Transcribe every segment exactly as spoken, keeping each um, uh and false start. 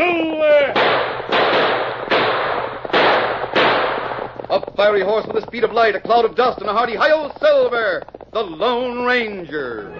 Silver! A fiery horse with the speed of light, a cloud of dust, and a hearty hi-yo Silver, the Lone Ranger.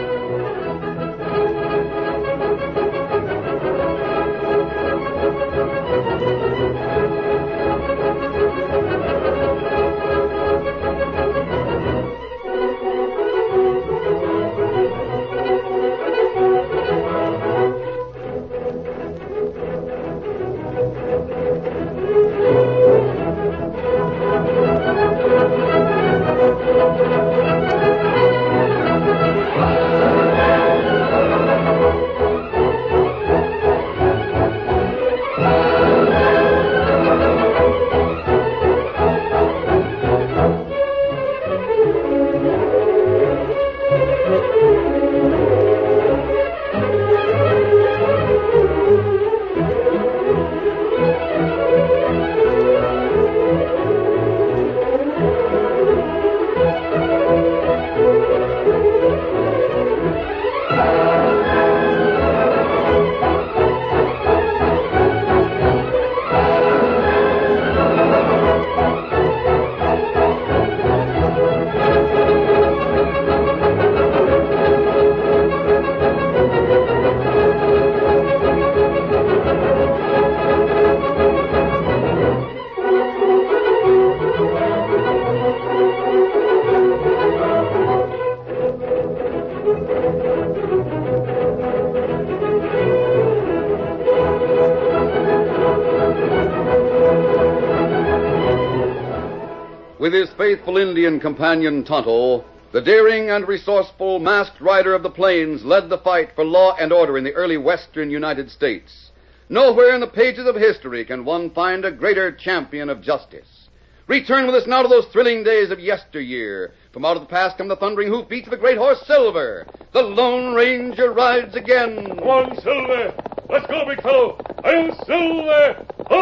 With his faithful Indian companion Tonto, the daring and resourceful masked rider of the plains led the fight for law and order in the early western United States. Nowhere in the pages of history can one find a greater champion of justice. Return with us now to those thrilling days of yesteryear. From out of the past come the thundering hoofbeats of the great horse Silver. The Lone Ranger rides again. Come on, Silver. Let's go, big fellow. I'm Silver.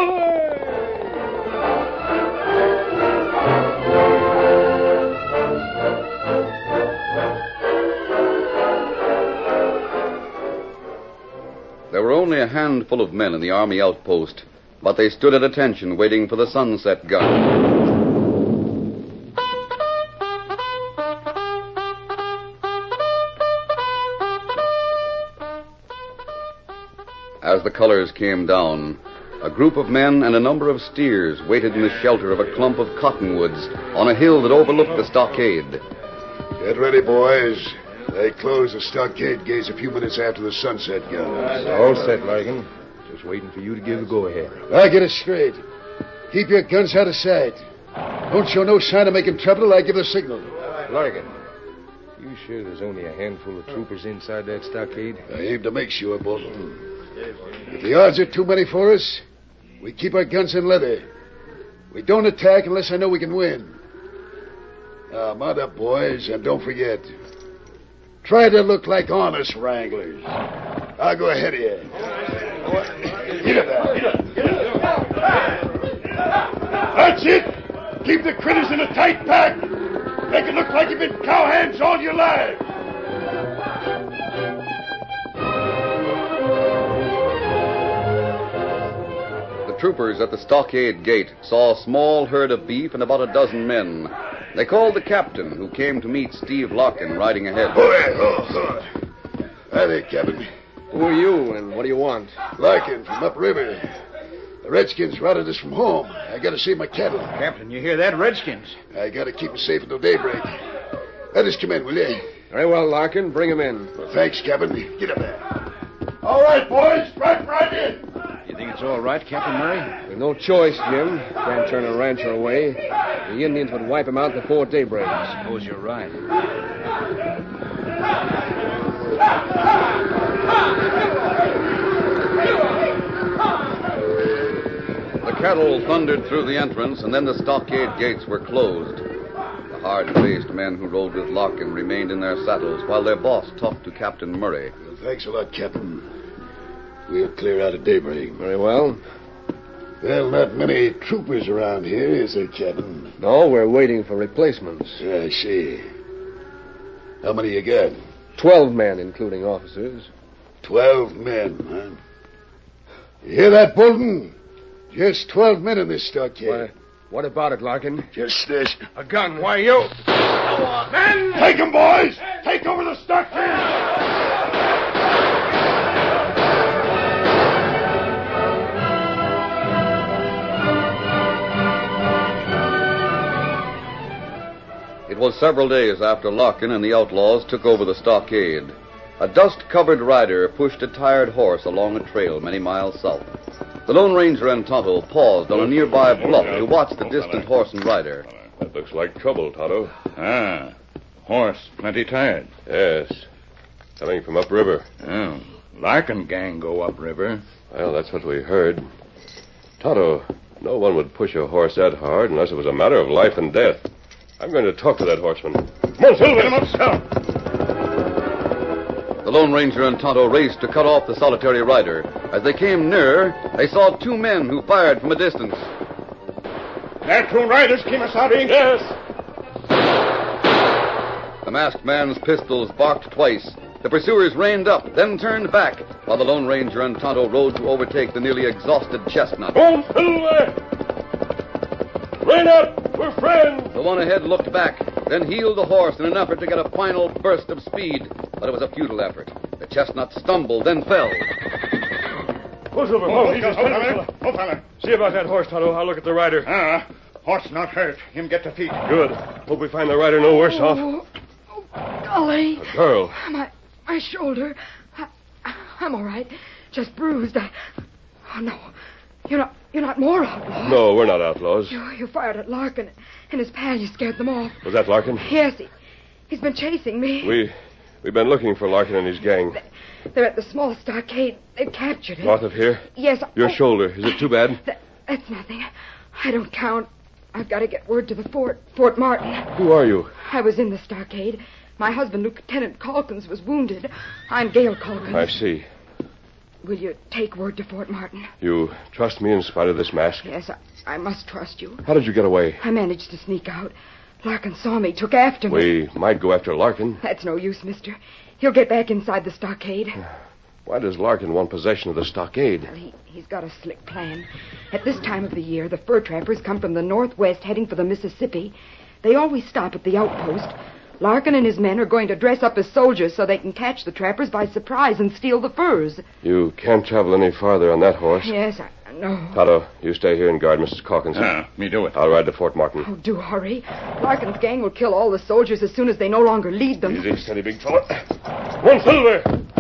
Away! There were only a handful of men in the army outpost, but they stood at attention waiting for the sunset gun. As the colors came down, a group of men and a number of steers waited in the shelter of a clump of cottonwoods on a hill that overlooked the stockade. Get ready, boys. They closed the stockade gates a few minutes after the sunset gun. All set, Larkin. Just waiting for you to give the go-ahead. I'll get it straight. Keep your guns out of sight. Don't show no sign of making trouble till I give the signal. Larkin, you sure there's only a handful of troopers inside that stockade? I aim to make sure, Bolton. If the odds are too many for us, we keep our guns in leather. We don't attack unless I know we can win. Now, mount up, boys, and don't forget, try to look like honest wranglers. I'll go ahead of you. Get it there. That's it. Keep the critters in a tight pack. Make it look like you've been cowhands all your life. The troopers at the stockade gate saw a small herd of beef and about a dozen men. They called the captain, who came to meet Steve Larkin riding ahead. Boy, oh, oh. Hi there, Captain. Who are you, and what do you want? Larkin from upriver. The Redskins routed us from home. I gotta save my cattle. Captain, you hear that? Redskins. I gotta keep them safe until daybreak. Let us come in, will you? Very well, Larkin. Bring him in. Well, thanks, Captain. Get up there. All right, boys. Strike right in. You think it's all right, Captain Murray? With no choice, Jim. Can't turn a rancher away. The Indians would wipe him out before daybreak. I suppose you're right. The cattle thundered through the entrance, and then the stockade gates were closed. The hard-faced men who rode with Larkin remained in their saddles while their boss talked to Captain Murray. Well, thanks a lot, Captain. We'll clear out at daybreak. Very well. Well, not many troopers around here, is there, Captain? No, we're waiting for replacements. I see. How many you got? Twelve men, including officers. Twelve men, huh? You hear that, Bolton? Just twelve men in this stockade. Why, what about it, Larkin? Just this. A gun. Why, you? Go on, men! Take 'em, boys! Take over the stockade! It was several days after Larkin and the outlaws took over the stockade. A dust-covered rider pushed a tired horse along a trail many miles south. The Lone Ranger and Tonto paused on a nearby bluff to watch the distant horse and rider. That looks like trouble, Tonto. Ah, horse plenty tired. Yes. Coming from upriver. Oh, Larkin gang go upriver. Well, that's what we heard. Tonto, no one would push a horse that hard unless it was a matter of life and death. I'm going to talk to that horseman. Come on, Silver. Get him up, Scout. The Lone Ranger and Tonto raced to cut off the solitary rider. As they came nearer, they saw two men who fired from a distance. That two riders, Kemosabe? Yes. The masked man's pistols barked twice. The pursuers reined up, then turned back, while the Lone Ranger and Tonto rode to overtake the nearly exhausted Chestnut. Come on, Silver. Rein up. We're friends. The one ahead looked back, then heeled the horse in an effort to get a final burst of speed, but it was a futile effort. The Chestnut stumbled, then fell. Oh, Silver. Oh, Oh, easy, oh, fella. Oh, fella. See about that horse, Tonto. I'll look at the rider. Ah, horse not hurt. Him get to feet. Good. Hope we find the rider no worse off. Oh, oh, golly. A girl. My my shoulder. I, I'm all right. Just bruised. I, oh, no. You're not you're not more outlaws. No, we're not outlaws. You, you fired at Larkin and his pal. You scared them off. Was that Larkin? Yes, he, he's been chasing me. We, we've been looking for Larkin and his gang. They're at the small stockade. They've captured him. North of here? Yes. Your oh, shoulder. Is it too bad? That, that's nothing. I don't count. I've got to get word to the fort, Fort Martin. Who are you? I was in the stockade. My husband, Lieutenant Calkins, was wounded. I'm Gail Calkins. I see. Will you take word to Fort Martin? You trust me in spite of this mask? Yes, I, I must trust you. How did you get away? I managed to sneak out. Larkin saw me, took after me. We might go after Larkin. That's no use, mister. He'll get back inside the stockade. Why does Larkin want possession of the stockade? Well, he, he's got a slick plan. At this time of the year, the fur trappers come from the northwest heading for the Mississippi. They always stop at the outpost. Larkin and his men are going to dress up as soldiers so they can catch the trappers by surprise and steal the furs. You can't travel any farther on that horse. Yes, I know. Tonto, you stay here and guard Missus Calkins. Ah, me do it. I'll ride to Fort Martin. Oh, do hurry. Larkin's gang will kill all the soldiers as soon as they no longer lead them. Easy, steady, big fella. Come on, Silver!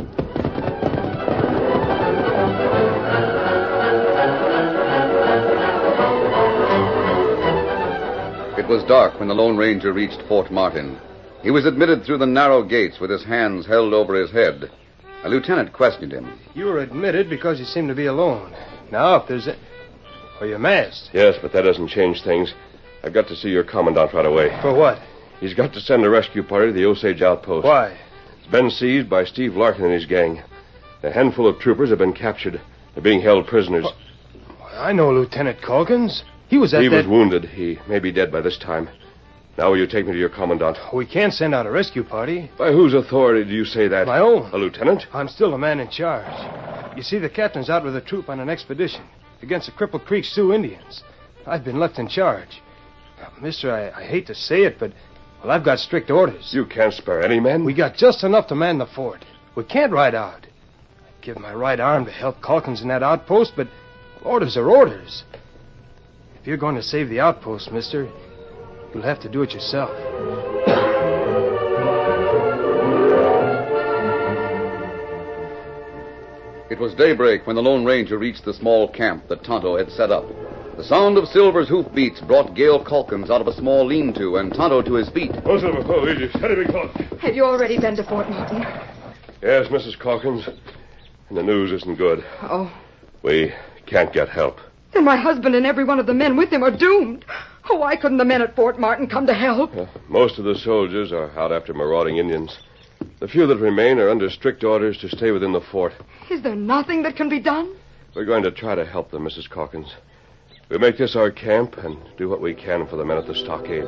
It was dark when the Lone Ranger reached Fort Martin. He was admitted through the narrow gates with his hands held over his head. A lieutenant questioned him. You were admitted because you seem to be alone. Now, if there's a... Oh, you're masked. Yes, but that doesn't change things. I've got to see your commandant right away. For what? He's got to send a rescue party to the Osage outpost. Why? It's been seized by Steve Larkin and his gang. A handful of troopers have been captured. They're being held prisoners. I know Lieutenant Calkins. He was at he that... was wounded. He may be dead by this time. Now will you take me to your commandant? We can't send out a rescue party. By whose authority do you say that? My own. A lieutenant? I'm still the man in charge. You see, the captain's out with a troop on an expedition against the Cripple Creek Sioux Indians. I've been left in charge. Now, mister, I, I hate to say it, but, well, I've got strict orders. You can't spare any men? We got just enough to man the fort. We can't ride out. I'd give my right arm to help Calkins in that outpost, but orders are orders. If you're going to save the outpost, mister, you'll have to do it yourself. It was daybreak when the Lone Ranger reached the small camp that Tonto had set up. The sound of Silver's hoofbeats brought Gail Calkins out of a small lean-to and Tonto to his feet. Oh, Silver, oh, easy. Steady, big fella. Have you already been to Fort Martin? Yes, Missus Calkins. And the news isn't good. Oh. We can't get help. Then my husband and every one of the men with him are doomed. Oh, why couldn't the men at Fort Martin come to help? Uh, most of the soldiers are out after marauding Indians. The few that remain are under strict orders to stay within the fort. Is there nothing that can be done? We're going to try to help them, Missus Calkins. We'll make this our camp and do what we can for the men at the stockade.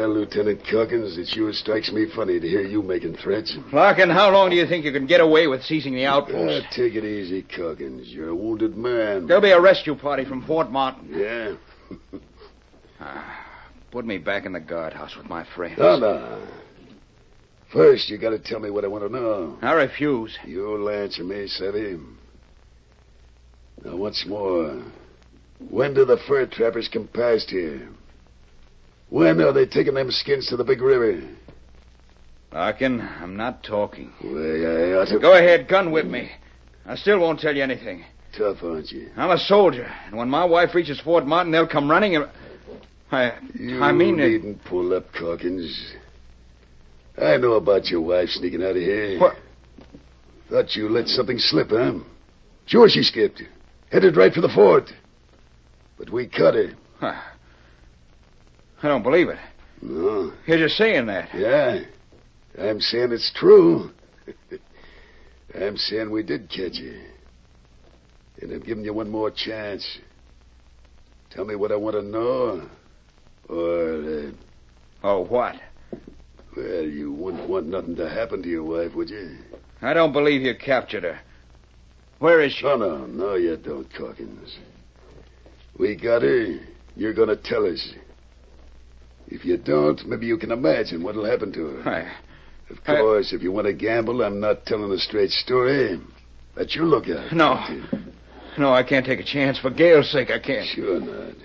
Well, Lieutenant Calkins, it sure strikes me funny to hear you making threats. Larkin, how long do you think you can get away with seizing the outpost? Ah, take it easy, Calkins. You're a wounded man. There'll be a rescue party from Fort Martin. Yeah? Ah, put me back in the guardhouse with my friends. No, no. First, you gotta tell me what I want to know. I refuse. You'll answer me, Savvy. Now, once more. When do the fur trappers come past here? When are they taking them skins to the big river? Larkin, I'm not talking. Well, I ought to... Go ahead, gun whip me. I still won't tell you anything. Tough, aren't you? I'm a soldier, and when my wife reaches Fort Martin, they'll come running and... I, You I mean... it- needn't pull up, Calkins. I know about your wife sneaking out of here. What? Thought you let something slip, huh? Sure she skipped. Headed right for the fort. But we cut her. Huh. I don't believe it. No. You're just saying that. Yeah. I'm saying it's true. I'm saying we did catch her. And I'm giving you one more chance. Tell me what I want to know. Or, uh, Oh, what? well, you wouldn't want nothing to happen to your wife, would you? I don't believe you captured her. Where is she? No, no, no, you don't, Calkins. We got her. You're going to tell us. If you don't, maybe you can imagine what'll happen to her. I... Of course, if you want to gamble, I'm not telling a straight story. Let you look at it. No. No, I can't take a chance. For Gail's sake, I can't. Sure not.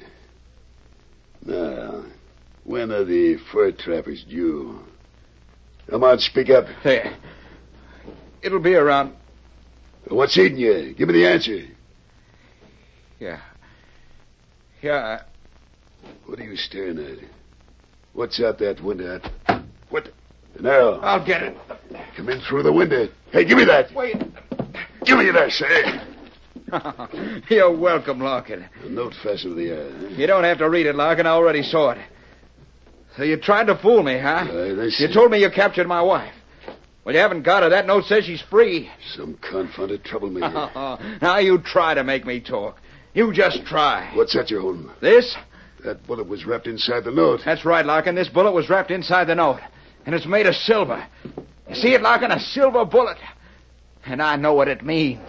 Now, when are the fur trappers due? Come on, speak up. There. It'll be around... What's eating you? Give me the answer. Yeah. Yeah, What are you staring at? What's out that window? What? Now, I'll get it. come in through the window. Hey, give me that. Wait. Give me that, say. You're welcome, Larkin. A note fastened to the eye. Huh? You don't have to read it, Larkin. I already saw it. So you tried to fool me, huh? Aye, they You say- told me you captured my wife. Well, you haven't got her. That note says she's free. Some confounded troublemaker. Now you try to make me talk. You just try. What's that you're holding? This? That bullet was wrapped inside the note. That's right, Larkin. This bullet was wrapped inside the note. And it's made of silver. You see it, Larkin? A silver bullet. And I know what it means.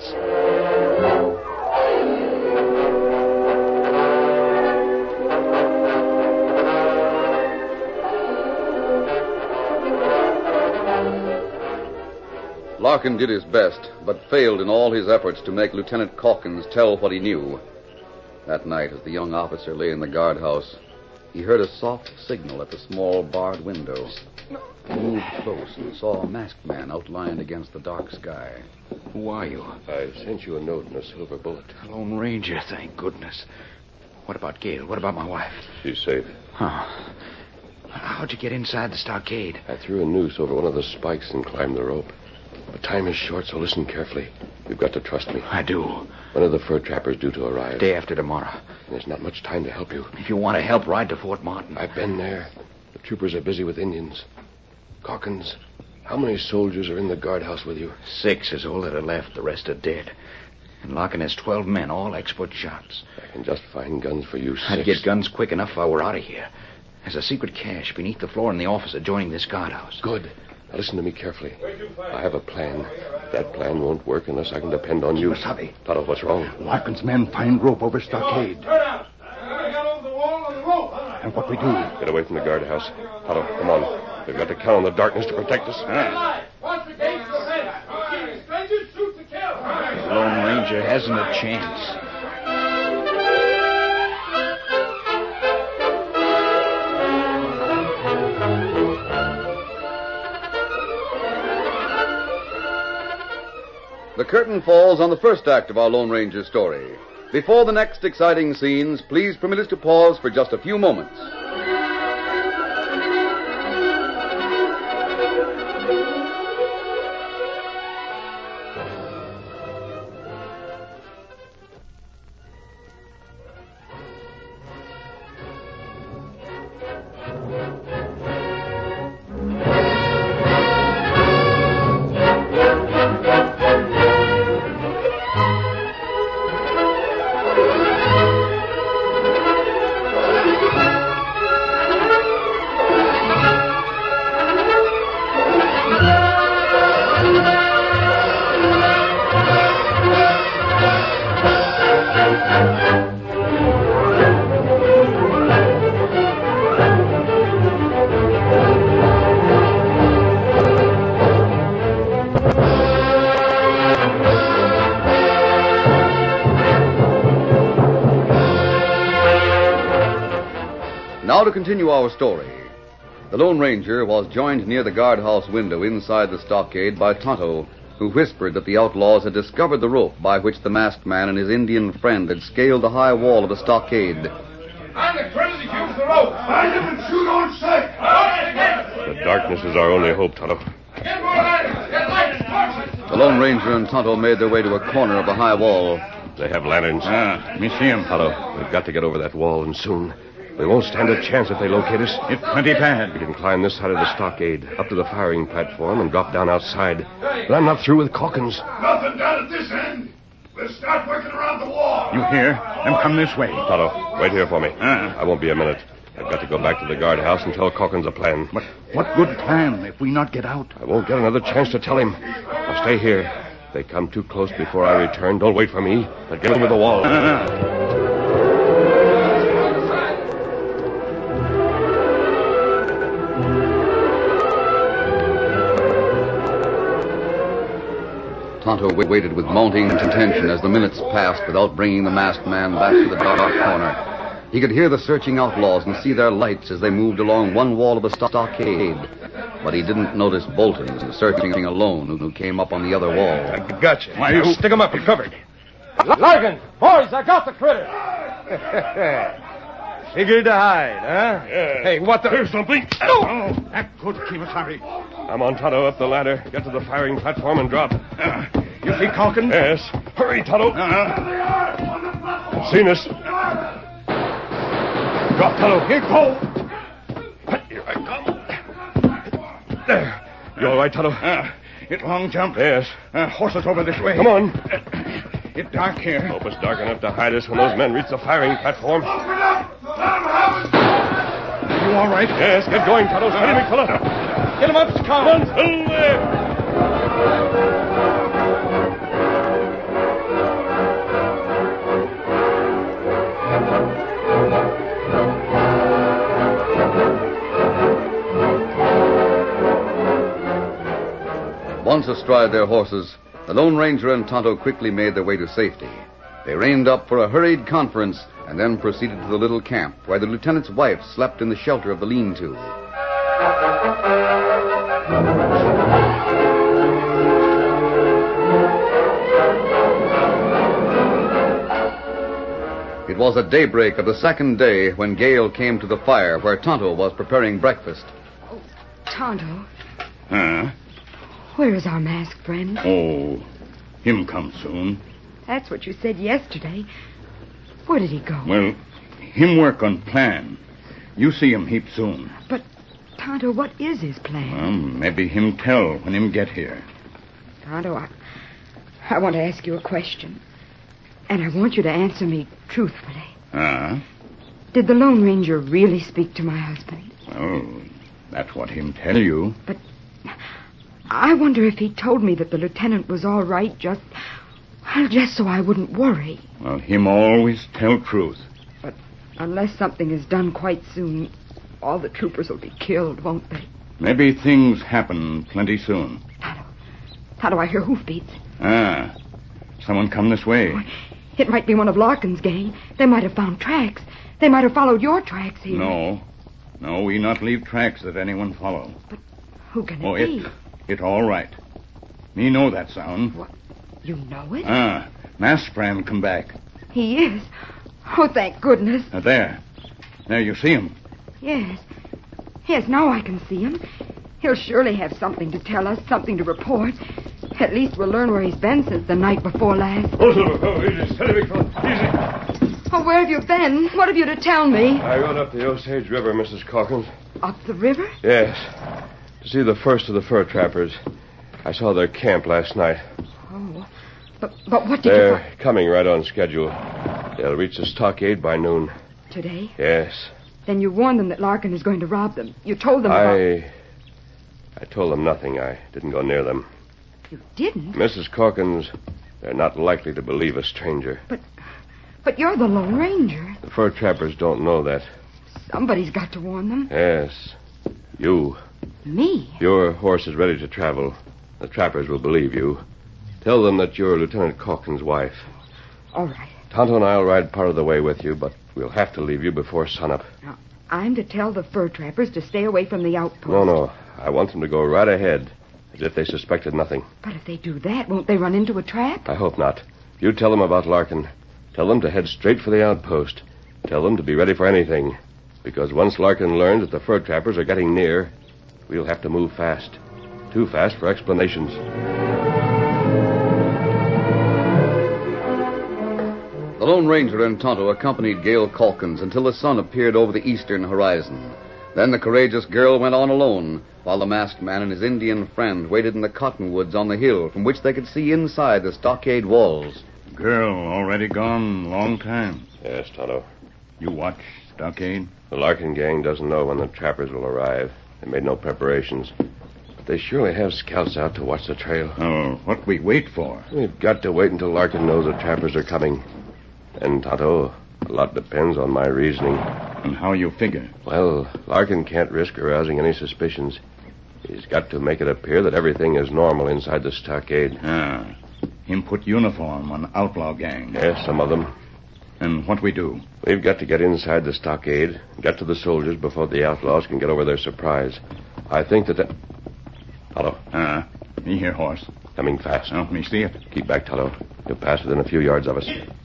Larkin did his best, but failed in all his efforts to make Lieutenant Calkins tell what he knew. That night, as the young officer lay in the guardhouse, he heard a soft signal at the small barred window. He moved close and saw a masked man outlined against the dark sky. Who are you? I sent you a note and a silver bullet. Lone Ranger, thank goodness. What about Gail? What about my wife? She's safe. Huh. How'd you get inside the stockade? I threw a noose over one of the spikes and climbed the rope. But time is short, so listen carefully. You've got to trust me. I do. One of the fur trappers due to arrive. Day after tomorrow. And there's not much time to help you. If you want to help, ride to Fort Martin. I've been there. The troopers are busy with Indians. Calkins, how many soldiers are in the guardhouse with you? Six is all that are left. The rest are dead. And Larkin has twelve men, all expert shots. I can just find guns for you six. I'd get guns quick enough if I were out of here. There's a secret cache beneath the floor in the office adjoining this guardhouse. Good. Now listen to me carefully. I have a plan. That plan won't work unless I can depend on you. Wasabi. Toto, what's wrong? Larkin's men find rope over stockade. Turn out. I got over the wall on the rope. And what we do? Get away from the guardhouse. Toto, come on. We've got to count on the darkness to protect us. Watch the gates of the fence. Strangers shoot to kill. The Lone Ranger hasn't a chance. The curtain falls on the first act of our Lone Ranger story. Before the next exciting scenes, please permit us to pause for just a few moments. Now to continue our story. The Lone Ranger was joined near the guardhouse window inside the stockade by Tonto, who whispered that the outlaws had discovered the rope by which the masked man and his Indian friend had scaled the high wall of the stockade. I'm the crazy use the rope. Find him and shoot on sight. The darkness is our only hope, Tonto. Get more lanterns. Get lights. The Lone Ranger and Tonto made their way to a corner of the high wall. They have lanterns. Ah, me see him. Tonto, we've got to get over that wall, and soon. We won't stand a chance if they locate us. It's plenty bad. We can climb this side of the stockade, up to the firing platform, and drop down outside. But I'm not through with Calkins. Nothing down at this end. We'll start working around the wall. You hear? Them come this way. Tonto, wait here for me. Ah. I won't be a minute. I've got to go back to the guardhouse and tell Calkins a plan. But what good plan if we not get out? I won't get another chance to tell him. I'll stay here. If they come too close before I return, don't wait for me, but get them with the wall. Ah. Tonto waited with mounting intention as the minutes passed without bringing the masked man back to the dark corner. He could hear the searching outlaws and see their lights as they moved along one wall of the stockade. But he didn't notice Bolton searching alone, who came up on the other wall. I gotcha. Why, you stick him up. You're covered. Larkin! Boys, I got the critter! Figured to hide, huh? Yeah. Hey, what the... Here's something. Oh, that good, Kimasabi. I'm on Tonto, up the ladder. Get to the firing platform and drop. Uh, you see Calkins? Yes. Hurry, Tonto. Uh-huh. Seen us. Drop, Tonto. Here, go. Here I come. There. You all right, Tonto? Uh, it long jump. Yes. Uh, horses over this way. Come on. Uh, it's dark here. Hope it's dark enough to hide us when those men reach the firing platform. Open up. Let him have it. You all right? Yes, get going, Tonto. Steady, big fella. Get him up, Scout. Come on, Silver. Once astride their horses, the Lone Ranger and Tonto quickly made their way to safety. They reined up for a hurried conference and then proceeded to the little camp where the lieutenant's wife slept in the shelter of the lean-to. It was at daybreak of the second day when Gale came to the fire where Tonto was preparing breakfast. Tonto, Huh? where is our masked friend? Oh, him come soon. That's what you said yesterday. Where did he go? Well, him work on plan. You see him heap soon. But, Tonto, what is his plan? Well, maybe him tell when him get here. Tonto, I, I want to ask you a question. And I want you to answer me truthfully. Ah? Did the Lone Ranger really speak to my husband? Well, that's what him tell you. But I wonder if he told me that the lieutenant was all right just... Well, just so I wouldn't worry. Well, him always tell truth. But unless something is done quite soon, all the troopers will be killed, won't they? Maybe things happen plenty soon. Tonto, Tonto, I hear hoofbeats. Ah, someone come this way. It might be one of Larkin's gang. They might have found tracks. They might have followed your tracks here. No. No, we not leave tracks that anyone follow. But who can it Oh, be? it, it all right. Me know that sound. What? You know it? Ah, masked friend come back. He is. Oh, thank goodness. Uh, there. There, you see him. Yes. Yes, now I can see him. He'll surely have something to tell us, something to report. At least we'll learn where he's been since the night before last. Oh, Silver. Oh, easy. Steady, big fella. Easy. Oh, where have you been? What have you to tell me? I rode up the Osage River, Missus Calkins. Up the river? Yes. To see the first of the fur trappers. I saw their camp last night. Oh. But, but what did They're you... fi- coming right on schedule. They'll reach the stockade by noon. Today? Yes. Then you warned them that Larkin is going to rob them. You told them about... I... I told them nothing. I didn't go near them. You didn't? Missus Calkins, they're not likely to believe a stranger. But But you're the Lone Ranger. The fur trappers don't know that. Somebody's got to warn them. Yes. You. Me? Your horse is ready to travel. The trappers will believe you. Tell them that you're Lieutenant Calkins' wife. All right. Tonto and I'll ride part of the way with you, but we'll have to leave you before sunup. Now, I'm to tell the fur trappers to stay away from the outpost. No, no. I want them to go right ahead, as if they suspected nothing. But if they do that, won't they run into a trap? I hope not. You tell them about Larkin. Tell them to head straight for the outpost. Tell them to be ready for anything. Because once Larkin learns that the fur trappers are getting near, we'll have to move fast. Too fast for explanations. The Lone Ranger and Tonto accompanied Gail Calkins until the sun appeared over the eastern horizon. Then the courageous girl went on alone, while the masked man and his Indian friend waited in the cottonwoods on the hill from which they could see inside the stockade walls. Girl already gone long time. Yes, Tonto. You watch stockade? The Larkin gang doesn't know when the trappers will arrive. They made no preparations. But they surely have scouts out to watch the trail. Oh, what we wait for? We've got to wait until Larkin knows the trappers are coming. And, Tonto, a lot depends on my reasoning. And how you figure? Well, Larkin can't risk arousing any suspicions. He's got to make it appear that everything is normal inside the stockade. Ah, him put uniform on outlaw gang. Yes, some of them. And what we do? We've got to get inside the stockade, get to the soldiers before the outlaws can get over their surprise. I think that that... Tonto. Ah, me hear horse. Coming fast. Oh, me see it. Keep back, Tonto. You'll pass within a few yards of us.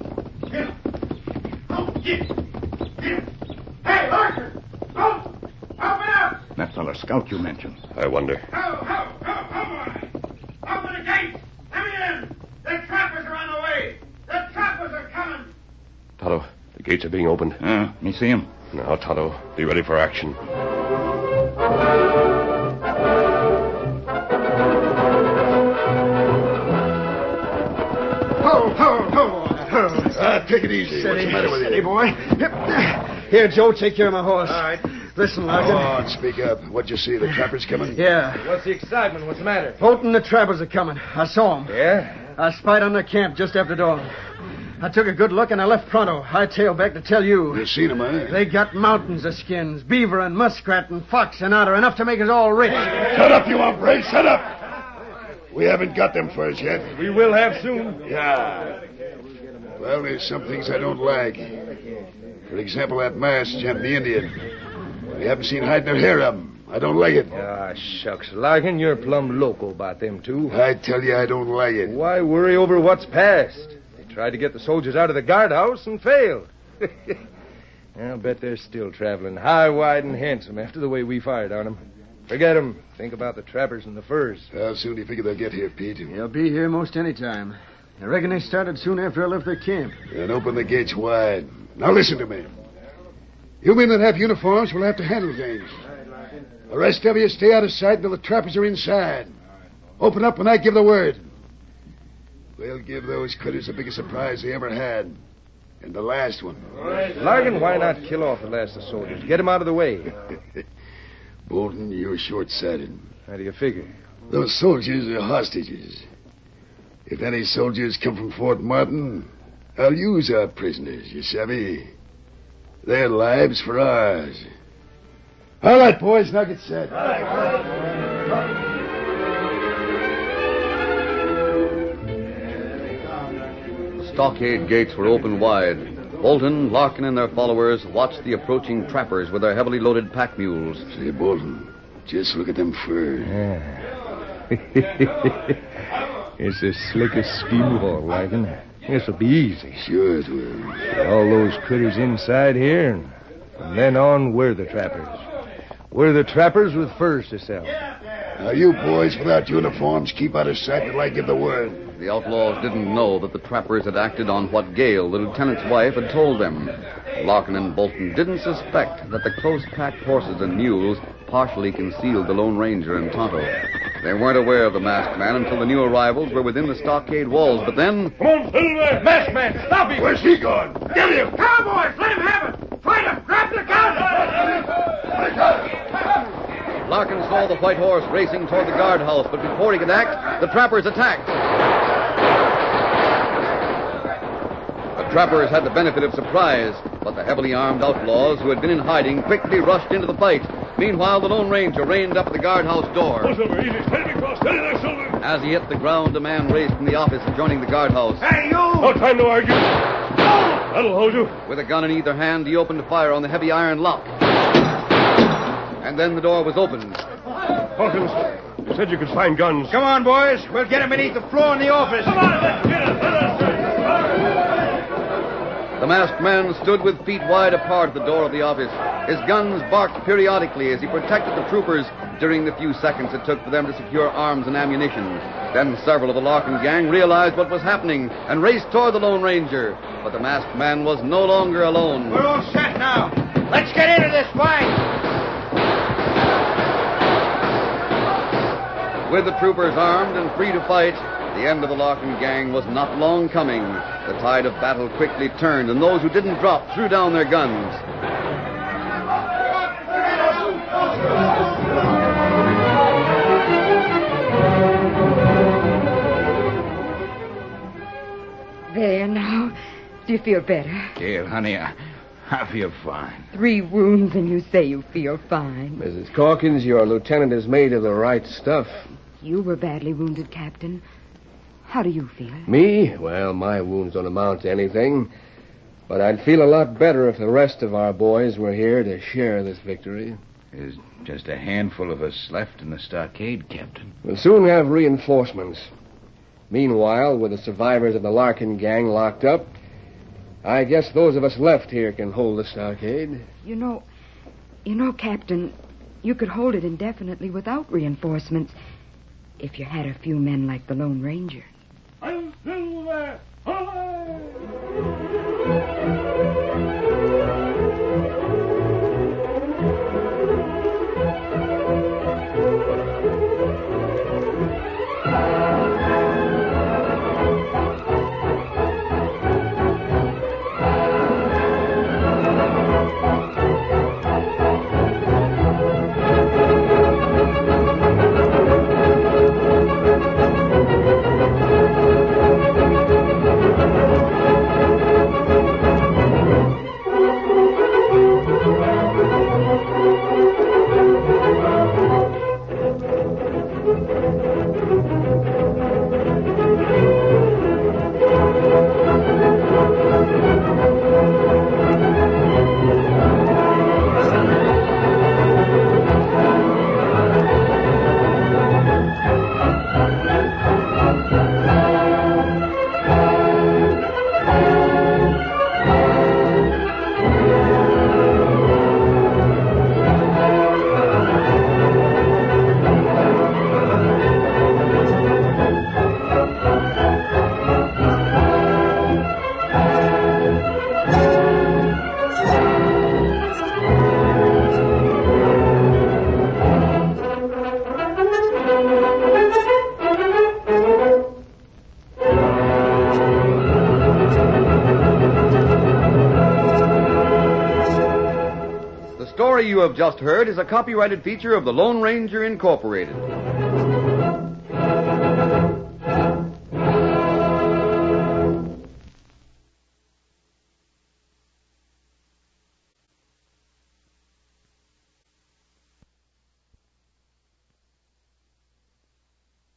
Hey, Larkin! Oh! Open up! That fellow scout you mentioned. I wonder. Ho, ho, ho, ho, boy! Open the gate! Let me in! The trappers are on the way! The trappers are coming! Tonto, the gates are being opened. Ah, me see him. Now, Tonto, be ready for action. Ho, ho, ho! Ah, take it easy. What's the matter with you? Steady, boy. Yep. Here, Joe, take care of my horse. All right. Listen, Larkin. Come on, speak up. What'd you see? The trappers coming? Yeah. What's the excitement? What's the matter? Bolton and the trappers are coming. I saw them. Yeah? I spied on their camp just after dawn. I took a good look and I left pronto. Hightail back to tell you. You seen them, eh? They got mountains of skins, beaver and muskrat and fox and otter, enough to make us all rich. Shut up, you hombre. Shut up. We haven't got them furs yet. We will have soon. Yeah. Well, there's some things I don't like. For example, that masked gent, the Indian. We haven't seen hide nor hair of him. I don't like it. Ah, shucks, Larkin, you're plumb loco about them two. I tell you, I don't like it. Why worry over what's past? They tried to get the soldiers out of the guardhouse and failed. I'll bet they're still traveling high, wide, and handsome after the way we fired on them. Forget them. Think about the trappers and the furs. How soon do you figure they'll get here, Pete? They'll be here most any time. I reckon they started soon after I left their camp. Then open the gates wide. Now listen to me. You men that have uniforms will have to handle things. The rest of you stay out of sight until the trappers are inside. Open up when I give the word. We'll give those critters the biggest surprise they ever had. And the last one. Larkin, why not kill off the last of the soldiers? Get them out of the way. Bolton, you're short-sighted. How do you figure? Those soldiers are hostages. If any soldiers come from Fort Martin, I'll use our prisoners, you savvy. Their lives for ours. All right, boys, now get set. The stockade gates were open wide. Bolton, Larkin, and their followers watched the approaching trappers with their heavily loaded pack mules. Say, Bolton, just look at them furs. It's the slickest scheme of all, Larkin. This'll be easy. Sure it will. All those critters inside here, and from then on, we're the trappers. We're the trappers with furs to sell. Now, you boys without uniforms, keep out of sight till I give the word. The outlaws didn't know that the trappers had acted on what Gail, the lieutenant's wife, had told them. Larkin and Bolton didn't suspect that the close-packed horses and mules partially concealed the Lone Ranger and Tonto. They weren't aware of the masked man until the new arrivals were within the stockade walls, but then... Come on, Silver! Masked man, stop him! Where's he going? Get him! Cowboys, let him have it! Fight him! Grab the gun! Larkin saw the white horse racing toward the guardhouse, but before he could act, the trappers attacked. The trappers had the benefit of surprise, but the heavily armed outlaws who had been in hiding quickly rushed into the fight. Meanwhile, the Lone Ranger reined up at the guardhouse door. Oh, Silver, easy. Steady me across. Steady there, Silver. As he hit the ground, a man raced from the office adjoining the guardhouse. Hey, you! No time to argue. That'll hold you. With a gun in either hand, he opened fire on the heavy iron lock. And then the door was opened. Hawkins, you said you could find guns. Come on, boys. We'll get him beneath the floor in the office. Come on, let's get it. Let us. The masked man stood with feet wide apart at the door of the office. His guns barked periodically as he protected the troopers during the few seconds it took for them to secure arms and ammunition. Then several of the Larkin gang realized what was happening and raced toward the Lone Ranger. But the masked man was no longer alone. We're all set now. Let's get into this fight. With the troopers armed and free to fight, the end of the Larkin gang was not long coming. The tide of battle quickly turned, and those who didn't drop threw down their guns. There now. Do you feel better? Gail, honey, I, I feel fine. Three wounds and you say you feel fine. Missus Calkins, your lieutenant is made of the right stuff. You were badly wounded, Captain. How do you feel? Me? Well, my wounds don't amount to anything. But I'd feel a lot better if the rest of our boys were here to share this victory. There's just a handful of us left in the stockade, Captain. We'll soon have reinforcements. Meanwhile, with the survivors of the Larkin gang locked up, I guess those of us left here can hold the stockade. You know, you know, Captain, you could hold it indefinitely without reinforcements if you had a few men like the Lone Ranger. I'm Silver. Away! The story you have just heard is a copyrighted feature of the Lone Ranger Incorporated.